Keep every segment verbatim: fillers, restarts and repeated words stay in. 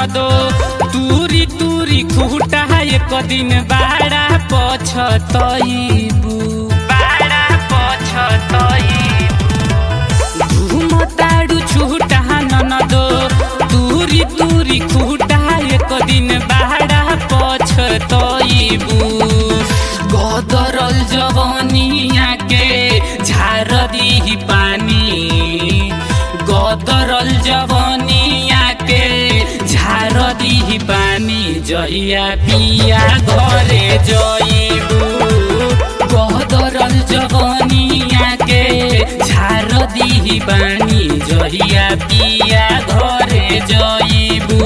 ननदो तूरी तूरी खूटा एक दिन बाड़ा पछतइबू बाड़ा पछतइबू घुमताड़ू छूटा ननदो तूरी तूरी खूटा एक दिन बाड़ा पछतइबू गदरल जवनिया के झार दी पानी गदरल जवनिया के झार दी पानी जइया पिया घरे जइबू गदरल जवनिया के झार दी पानी जइया पिया घरे जइबू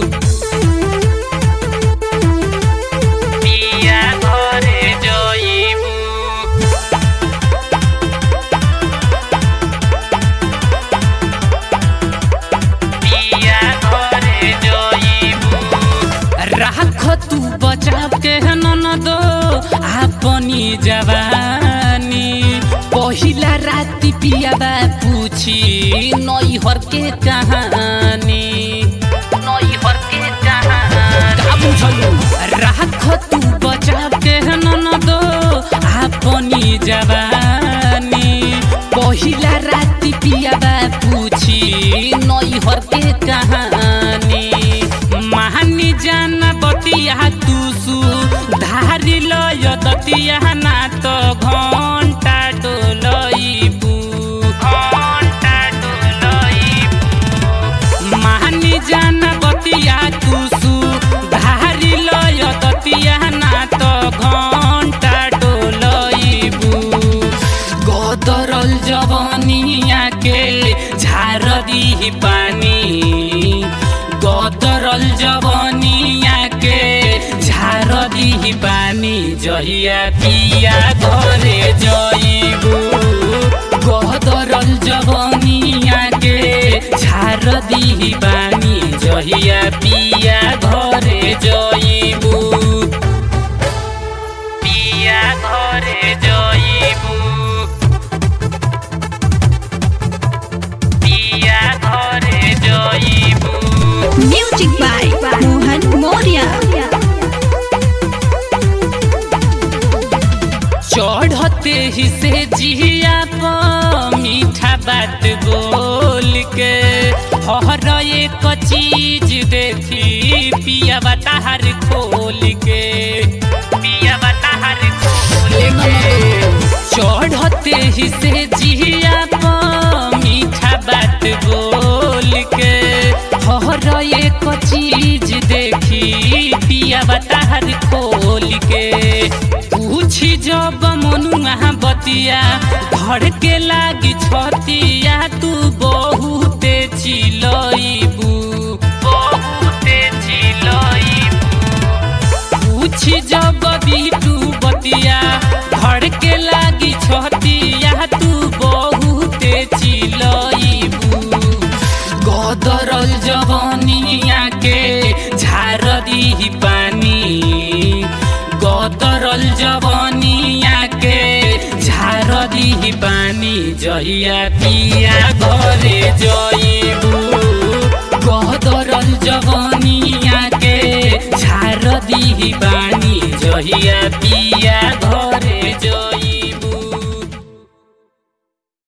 तू बचाव के ननदो अपनी जवानी पहिला राति पियाबा पूछी नैहर के कहानी नैहर के कहानी राख तू बचाव के ननदो अपनी जवानी पहिला राति पियाबा पूछी नैहर के कहानी महानी जान बतिया तुसु धारी लय दतिया ना तो घंटा डोलइबू घंटा डोलइबू महानी जान बतिया तुसु धारी लय दतिया ना तो घंटा डोलइबू गदरल जवनिया के झार दी पानी गदरल जवनिया के झार दी पानी जइया पिया घरे जइबू गदरल जवनिया के झार दी पानी जइया पिया घरे जइबू पिया घरे जइबू पिया घरे जइबू Music by Mohan Moria. चढ़ते ही से जिया पर मीठा बात बोल के हर एक चीज देखी पिया बताहर खोल के पिया बताहर खोल के चढ़ते ही से जिया पर मीठा बात बोल के हर एक चीज देखी पिया बताहर खोल के पूछी जब मनुआ बतिया धड़ के लागी छतिया तू बहुते चिलइबू बहुते चिलइबू पूछी जब बिटू बतिया धड़ के लागी छतिया तू बहुते चिलइबू गदरल जवनिया के झार दी पानी गदरल जवनिया के झार दी पानी जइया पिया घरे जइबू गदरल जवनिया के झार दी पानी जइया पिया घरे जइबू।